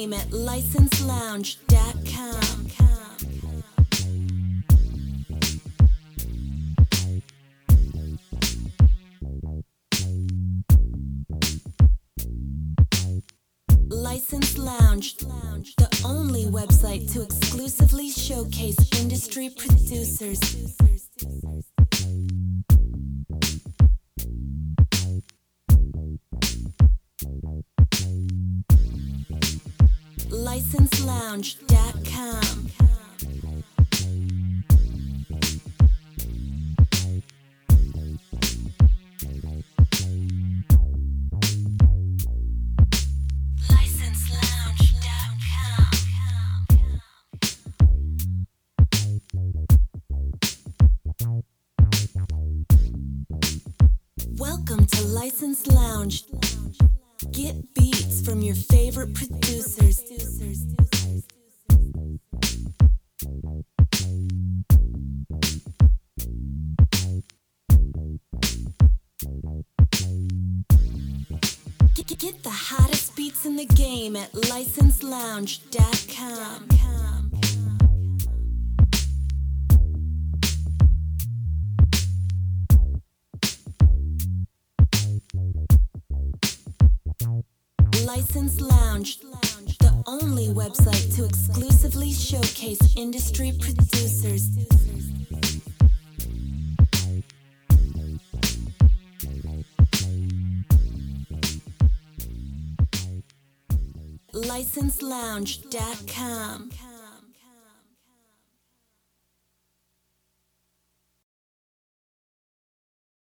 game at licenselounge.com. License Lounge, the only website to exclusively showcase industry producers. licenselounge.com. Welcome to License Lounge. Get beats from your favorite producers. Get the hottest beats in the game at licenselounge.com. License Lounge, the only website to exclusively showcase industry producers. licenselounge.com.